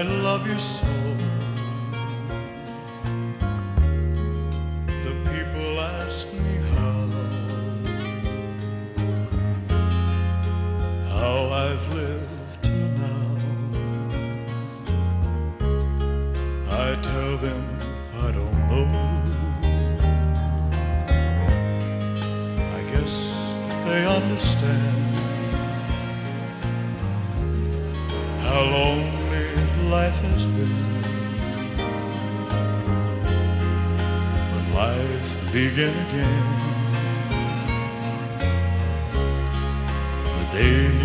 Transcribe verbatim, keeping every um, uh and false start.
love you so. The people ask me how, how I've lived till now. I tell them I don't know. I guess they understand how lonely life has been. When life began again, the day